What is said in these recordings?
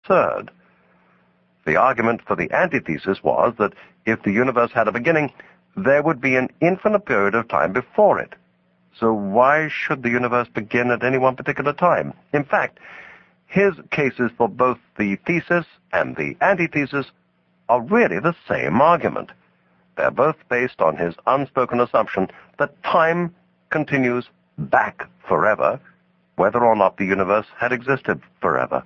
absurd. The argument for the antithesis was that if the universe had a beginning, there would be an infinite period of time before it. So why should the universe begin at any one particular time? In fact, his cases for both the thesis and the antithesis are really the same argument. They're both based on his unspoken assumption that time continues back forever, whether or not the universe had existed forever.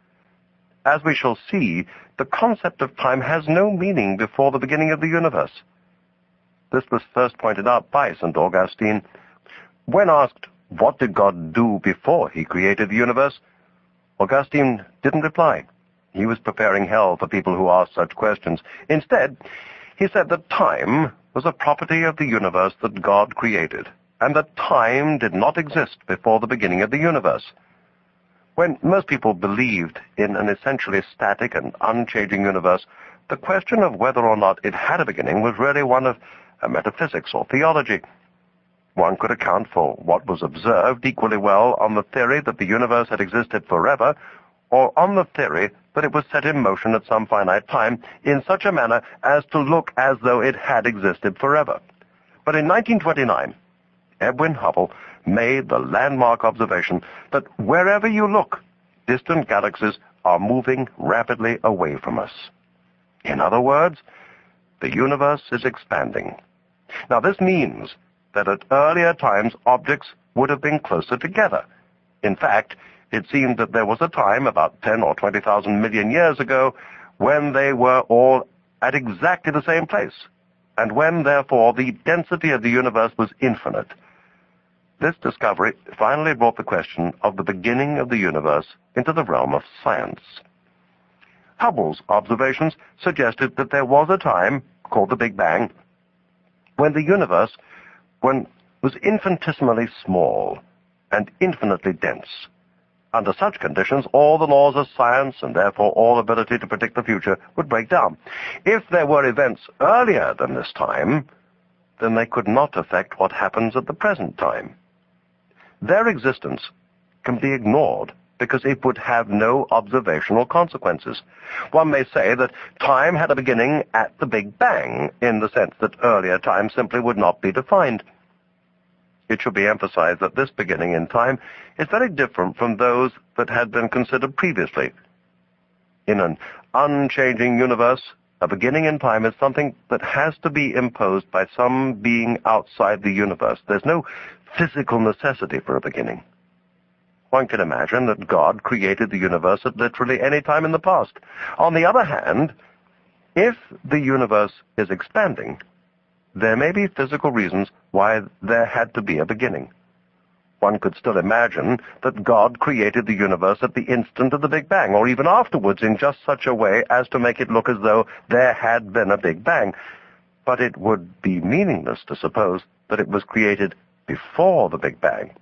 As we shall see, the concept of time has no meaning before the beginning of the universe. This was first pointed out by St. Augustine. When asked, what did God do before he created the universe, Augustine didn't reply. He was preparing hell for people who asked such questions. Instead, he said that time was a property of the universe that God created, and that time did not exist before the beginning of the universe. When most people believed in an essentially static and unchanging universe, the question of whether or not it had a beginning was really one of metaphysics or theology. One could account for what was observed equally well on the theory that the universe had existed forever, or on the theory that it was set in motion at some finite time in such a manner as to look as though it had existed forever. But in 1929, Edwin Hubble made the landmark observation that wherever you look, distant galaxies are moving rapidly away from us. In other words, the universe is expanding. Now, this means that at earlier times objects would have been closer together. In fact, it seemed that there was a time, about 10 or 20,000 million years ago, when they were all at exactly the same place, and when, therefore, the density of the universe was infinite. This discovery finally brought the question of the beginning of the universe into the realm of science. Hubble's observations suggested that there was a time, called the Big Bang, when the universe was infinitesimally small and infinitely dense. Under such conditions, all the laws of science, and therefore all ability to predict the future, would break down. If there were events earlier than this time, then they could not affect what happens at the present time. Their existence can be ignored because it would have no observational consequences. One may say that time had a beginning at the Big Bang, in the sense that earlier time simply would not be defined. It should be emphasized that this beginning in time is very different from those that had been considered previously. In an unchanging universe, a beginning in time is something that has to be imposed by some being outside the universe. There's no physical necessity for a beginning. One can imagine that God created the universe at literally any time in the past. On the other hand, if the universe is expanding, there may be physical reasons why there had to be a beginning. One could still imagine that God created the universe at the instant of the Big Bang, or even afterwards in just such a way as to make it look as though there had been a Big Bang. But it would be meaningless to suppose that it was created before the Big Bang.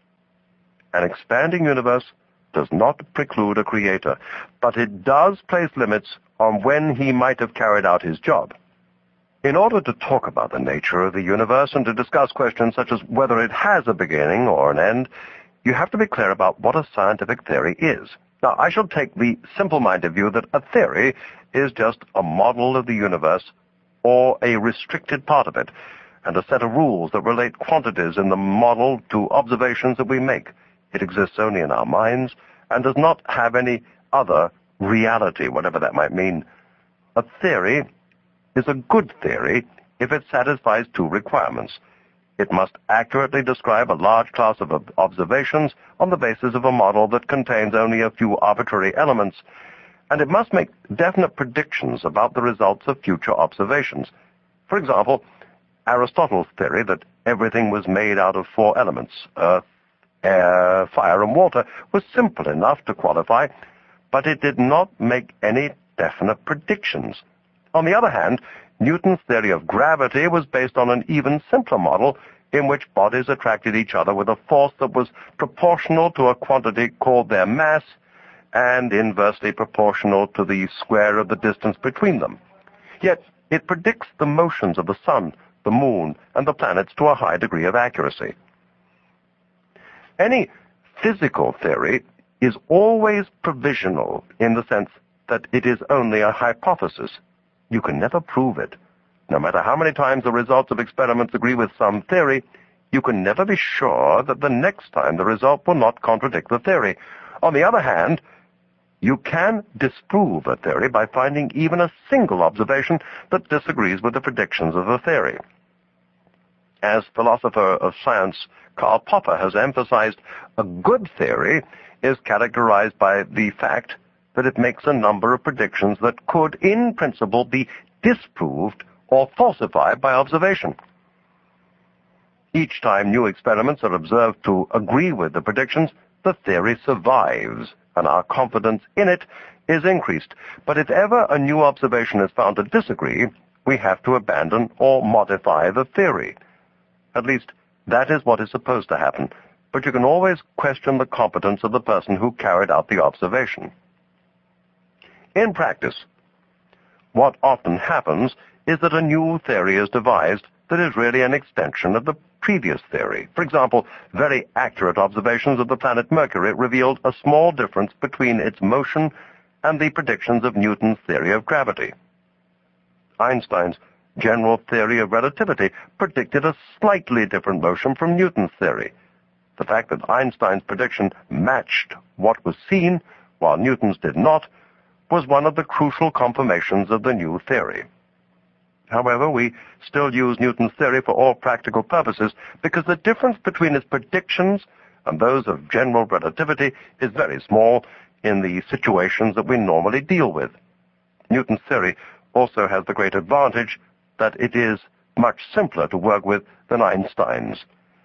An expanding universe does not preclude a creator, but it does place limits on when he might have carried out his job. In order to talk about the nature of the universe and to discuss questions such as whether it has a beginning or an end, you have to be clear about what a scientific theory is. Now, I shall take the simple-minded view that a theory is just a model of the universe or a restricted part of it, and a set of rules that relate quantities in the model to observations that we make. It exists only in our minds and does not have any other reality, whatever that might mean. A theory is a good theory if it satisfies two requirements. It must accurately describe a large class of observations on the basis of a model that contains only a few arbitrary elements, and it must make definite predictions about the results of future observations. For example, Aristotle's theory that everything was made out of four elements, earth, air, fire, and water, was simple enough to qualify, but it did not make any definite predictions. On the other hand, Newton's theory of gravity was based on an even simpler model in which bodies attracted each other with a force that was proportional to a quantity called their mass and inversely proportional to the square of the distance between them. Yet it predicts the motions of the sun, the moon, and the planets to a high degree of accuracy. Any physical theory is always provisional in the sense that it is only a hypothesis. You can never prove it. No matter how many times the results of experiments agree with some theory, you can never be sure that the next time the result will not contradict the theory. On the other hand, you can disprove a theory by finding even a single observation that disagrees with the predictions of the theory. As philosopher of science Karl Popper has emphasized, a good theory is characterized by the fact that it makes a number of predictions that could, in principle, be disproved or falsified by observation. Each time new experiments are observed to agree with the predictions, the theory survives, and our confidence in it is increased. But if ever a new observation is found to disagree, we have to abandon or modify the theory. At least, that is what is supposed to happen, but you can always question the competence of the person who carried out the observation. In practice, what often happens is that a new theory is devised that is really an extension of the previous theory. For example, very accurate observations of the planet Mercury revealed a small difference between its motion and the predictions of Newton's theory of gravity. Einstein's general theory of relativity predicted a slightly different motion from Newton's theory. The fact that Einstein's prediction matched what was seen, while Newton's did not, was one of the crucial confirmations of the new theory. However, we still use Newton's theory for all practical purposes because the difference between its predictions and those of general relativity is very small in the situations that we normally deal with. Newton's theory also has the great advantage that it is much simpler to work with than Einstein's.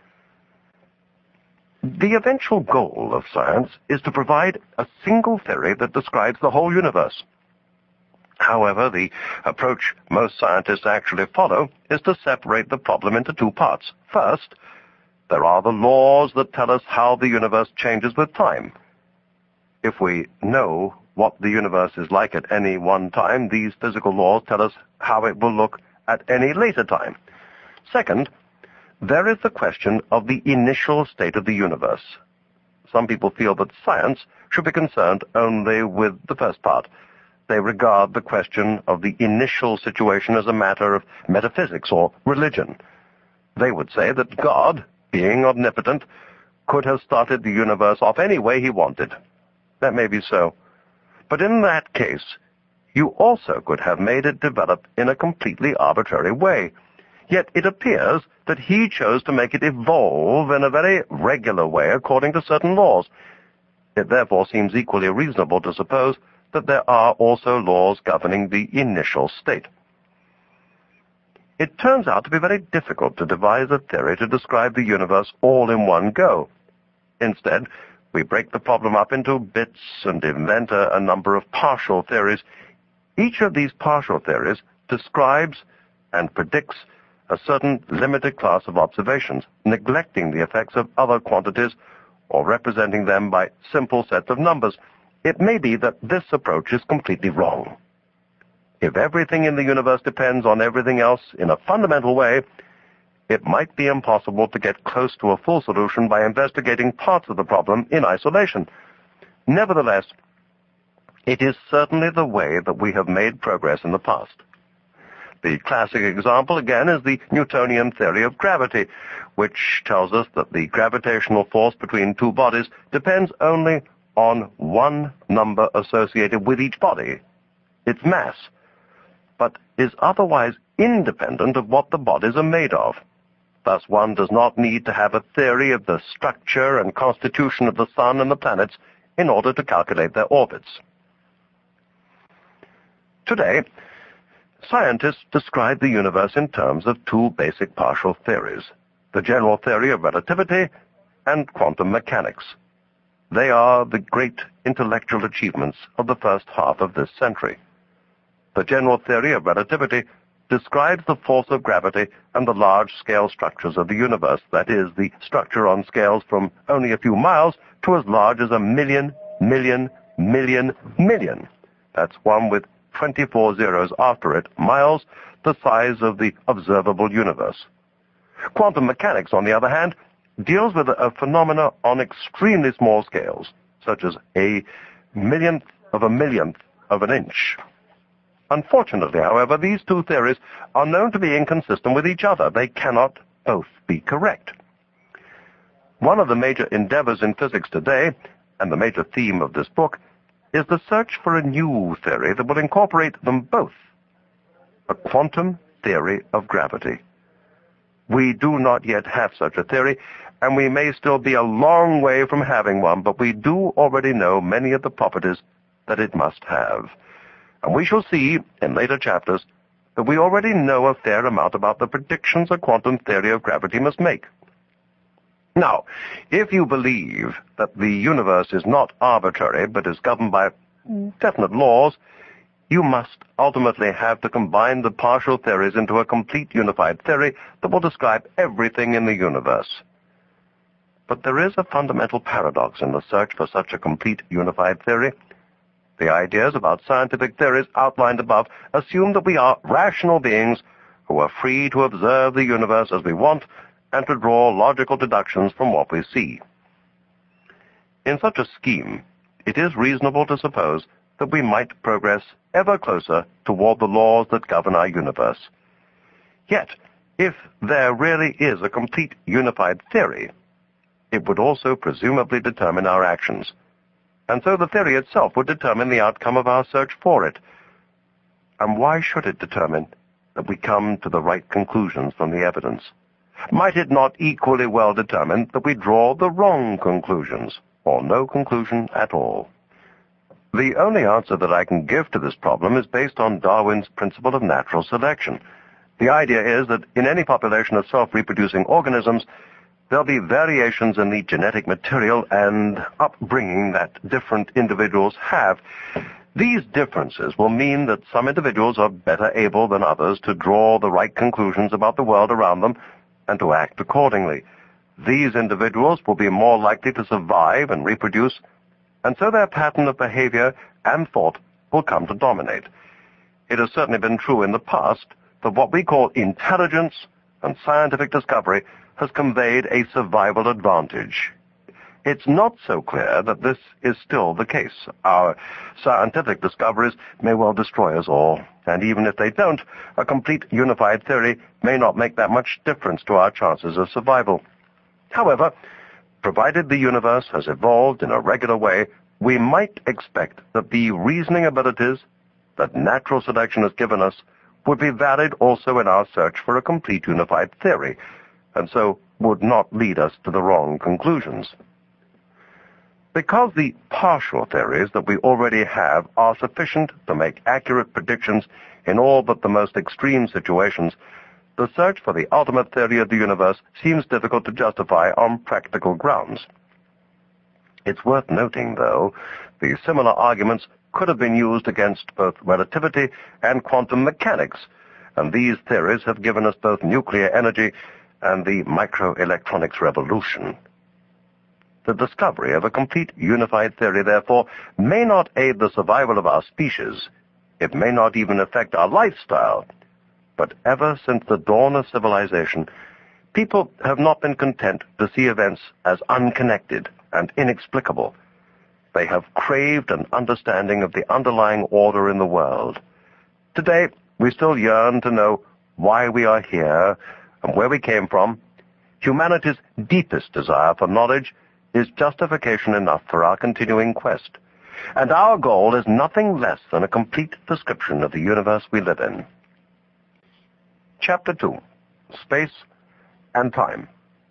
The eventual goal of science is to provide a single theory that describes the whole universe. However, the approach most scientists actually follow is to separate the problem into two parts. First, there are the laws that tell us how the universe changes with time. If we know what the universe is like at any one time, these physical laws tell us how it will look at any later time. Second, there is the question of the initial state of the universe. Some people feel that science should be concerned only with the first part. They regard the question of the initial situation as a matter of metaphysics or religion. They would say that God, being omnipotent, could have started the universe off any way he wanted. That may be so. But in that case, you also could have made it develop in a completely arbitrary way. Yet it appears that he chose to make it evolve in a very regular way according to certain laws. It therefore seems equally reasonable to suppose that there are also laws governing the initial state. It turns out to be very difficult to devise a theory to describe the universe all in one go. Instead, we break the problem up into bits and invent a number of partial theories. Each of these partial theories describes and predicts a certain limited class of observations, neglecting the effects of other quantities or representing them by simple sets of numbers. It may be that this approach is completely wrong. If everything in the universe depends on everything else in a fundamental way, it might be impossible to get close to a full solution by investigating parts of the problem in isolation. Nevertheless, it is certainly the way that we have made progress in the past. The classic example, again, is the Newtonian theory of gravity, which tells us that the gravitational force between two bodies depends only on one number associated with each body, its mass, but is otherwise independent of what the bodies are made of. Thus, one does not need to have a theory of the structure and constitution of the sun and the planets in order to calculate their orbits. Today, scientists describe the universe in terms of two basic partial theories, the general theory of relativity and quantum mechanics. They are the great intellectual achievements of the first half of this century. The general theory of relativity describes the force of gravity and the large-scale structures of the universe, that is, the structure on scales from only a few miles to as large as 1,000,000,000,000,000,000. That's one with 24 zeros after it, miles, the size of the observable universe. Quantum mechanics, on the other hand, deals with a phenomena on extremely small scales, such as a millionth of an inch. Unfortunately, however, these two theories are known to be inconsistent with each other. They cannot both be correct. One of the major endeavors in physics today, and the major theme of this book, is the search for a new theory that will incorporate them both, a quantum theory of gravity. We do not yet have such a theory, and we may still be a long way from having one, but we do already know many of the properties that it must have. And we shall see in later chapters that we already know a fair amount about the predictions a quantum theory of gravity must make. Now, if you believe that the universe is not arbitrary but is governed by definite laws, you must ultimately have to combine the partial theories into a complete unified theory that will describe everything in the universe. But there is a fundamental paradox in the search for such a complete unified theory. The ideas about scientific theories outlined above assume that we are rational beings who are free to observe the universe as we want and to draw logical deductions from what we see. In such a scheme, it is reasonable to suppose that we might progress ever closer toward the laws that govern our universe. Yet, if there really is a complete unified theory, it would also presumably determine our actions, and so the theory itself would determine the outcome of our search for it. And why should it determine that we come to the right conclusions from the evidence? Might it not equally well determine that we draw the wrong conclusions, or no conclusion at all? The only answer that I can give to this problem is based on Darwin's principle of natural selection. The idea is that in any population of self-reproducing organisms, there'll be variations in the genetic material and upbringing that different individuals have. These differences will mean that some individuals are better able than others to draw the right conclusions about the world around them and to act accordingly. These individuals will be more likely to survive and reproduce, and so their pattern of behavior and thought will come to dominate. It has certainly been true in the past that what we call intelligence and scientific discovery has conveyed a survival advantage. It's not so clear that this is still the case. Our scientific discoveries may well destroy us all, and even if they don't, a complete unified theory may not make that much difference to our chances of survival. However, provided the universe has evolved in a regular way, we might expect that the reasoning abilities that natural selection has given us would be valid also in our search for a complete unified theory, and so would not lead us to the wrong conclusions. Because the partial theories that we already have are sufficient to make accurate predictions in all but the most extreme situations, the search for the ultimate theory of the universe seems difficult to justify on practical grounds. It's worth noting, though, the similar arguments could have been used against both relativity and quantum mechanics, and these theories have given us both nuclear energy and the microelectronics revolution. The discovery of a complete unified theory, therefore, may not aid the survival of our species. It may not even affect our lifestyle. But ever since the dawn of civilization, people have not been content to see events as unconnected and inexplicable. They have craved an understanding of the underlying order in the world. Today, we still yearn to know why we are here and where we came from. Humanity's deepest desire for knowledge is justification enough for our continuing quest. And our goal is nothing less than a complete description of the universe we live in. Chapter 2. Space and Time.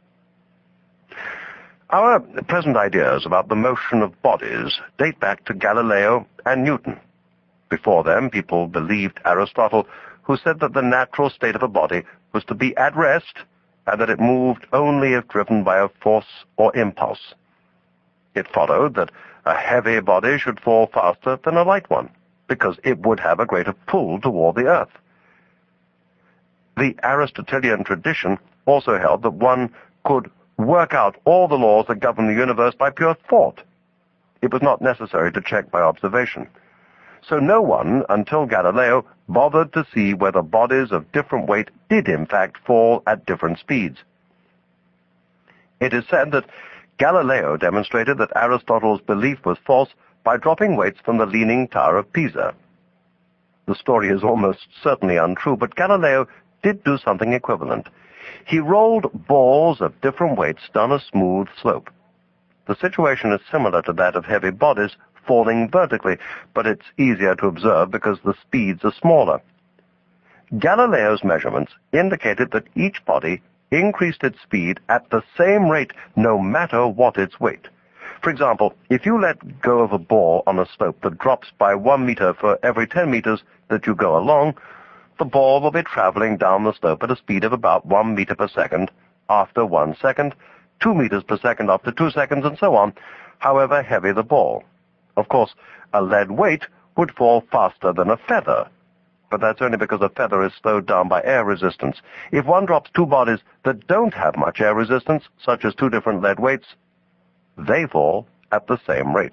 Our present ideas about the motion of bodies date back to Galileo and Newton. Before them, people believed Aristotle, who said that the natural state of a body was to be at rest and that it moved only if driven by a force or impulse. It followed that a heavy body should fall faster than a light one, because it would have a greater pull toward the earth. The Aristotelian tradition also held that one could work out all the laws that govern the universe by pure thought. It was not necessary to check by observation. So no one, until Galileo, bothered to see whether bodies of different weight did in fact fall at different speeds. It is said that Galileo demonstrated that Aristotle's belief was false by dropping weights from the Leaning Tower of Pisa. The story is almost certainly untrue, but Galileo did do something equivalent. He rolled balls of different weights down a smooth slope. The situation is similar to that of heavy bodies falling vertically, but it's easier to observe because the speeds are smaller. Galileo's measurements indicated that each body increased its speed at the same rate no matter what its weight. For example, if you let go of a ball on a slope that drops by 1 meter for every 10 meters that you go along, the ball will be traveling down the slope at a speed of about 1 meter per second after 1 second, 2 meters per second after 2 seconds, and so on, however heavy the ball. Of course, a lead weight would fall faster than a feather, but that's only because a feather is slowed down by air resistance. If one drops two bodies that don't have much air resistance, such as two different lead weights, they fall at the same rate.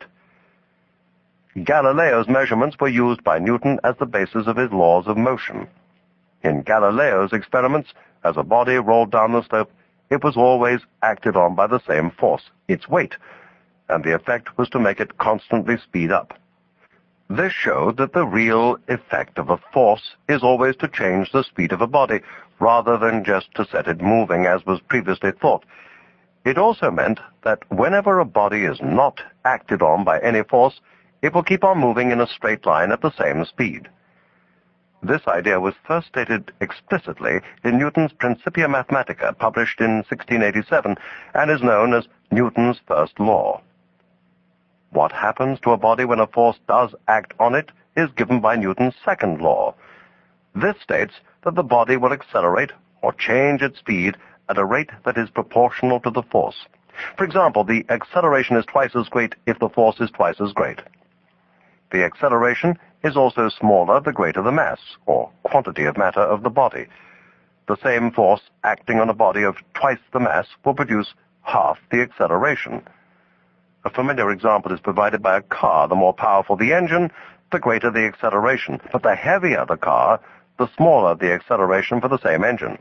Galileo's measurements were used by Newton as the basis of his laws of motion. In Galileo's experiments, as a body rolled down the slope, it was always acted on by the same force, its weight, and the effect was to make it constantly speed up. This showed that the real effect of a force is always to change the speed of a body, rather than just to set it moving, as was previously thought. It also meant that whenever a body is not acted on by any force, it will keep on moving in a straight line at the same speed. This idea was first stated explicitly in Newton's Principia Mathematica, published in 1687, and is known as Newton's first law. What happens to a body when a force does act on it is given by Newton's second law. This states that the body will accelerate or change its speed at a rate that is proportional to the force. For example, the acceleration is twice as great if the force is twice as great. The acceleration is also smaller the greater the mass, or quantity of matter, of the body. The same force acting on a body of twice the mass will produce half the acceleration. A familiar example is provided by a car. The more powerful the engine, the greater the acceleration. But the heavier the car, the smaller the acceleration for the same engine.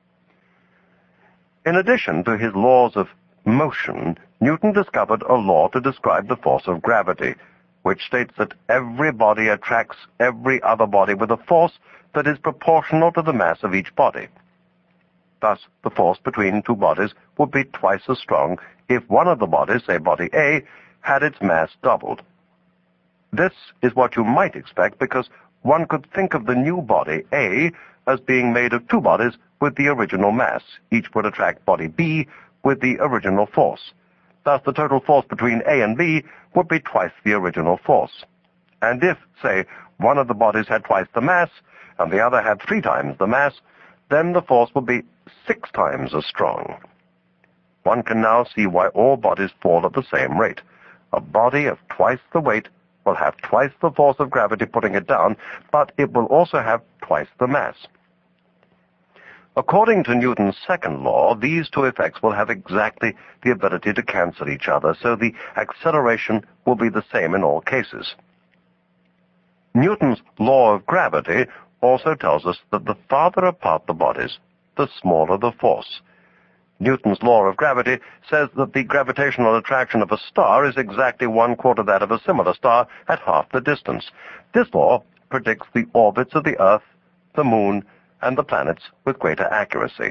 In addition to his laws of motion, Newton discovered a law to describe the force of gravity, which states that every body attracts every other body with a force that is proportional to the mass of each body. Thus, the force between two bodies would be twice as strong if one of the bodies, say body A, had its mass doubled. This is what you might expect, because one could think of the new body, A, as being made of two bodies with the original mass. Each would attract body B with the original force. Thus, the total force between A and B would be twice the original force. And if, say, one of the bodies had twice the mass, and the other had 3 times the mass, then the force would be 6 times as strong. One can now see why all bodies fall at the same rate. A body of twice the weight will have twice the force of gravity putting it down, but it will also have twice the mass. According to Newton's second law, these two effects will have exactly the ability to cancel each other, so the acceleration will be the same in all cases. Newton's law of gravity also tells us that the farther apart the bodies, the smaller the force. Newton's law of gravity says that the gravitational attraction of a star is exactly 1/4 that of a similar star at half the distance. This law predicts the orbits of the Earth, the Moon, and the planets with greater accuracy.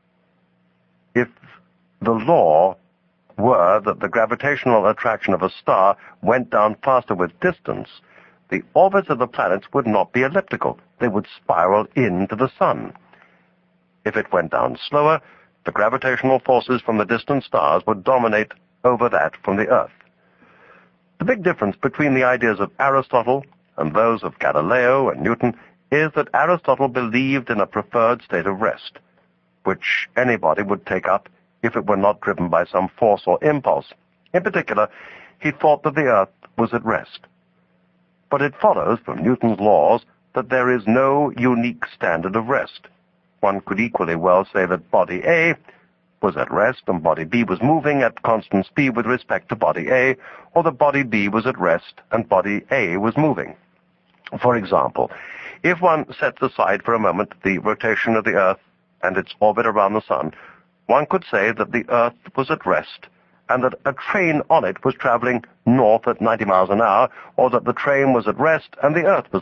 If the law were that the gravitational attraction of a star went down faster with distance, the orbits of the planets would not be elliptical. They would spiral into the sun. If it went down slower, the gravitational forces from the distant stars would dominate over that from the Earth. The big difference between the ideas of Aristotle and those of Galileo and Newton is that Aristotle believed in a preferred state of rest, which anybody would take up if it were not driven by some force or impulse. In particular, he thought that the Earth was at rest. But it follows from Newton's laws that there is no unique standard of rest. One could equally well say that body A was at rest and body B was moving at constant speed with respect to body A, or that body B was at rest and body A was moving. For example, if one sets aside for a moment the rotation of the Earth and its orbit around the Sun, one could say that the Earth was at rest and that a train on it was traveling north at 90 miles an hour, or that the train was at rest and the Earth was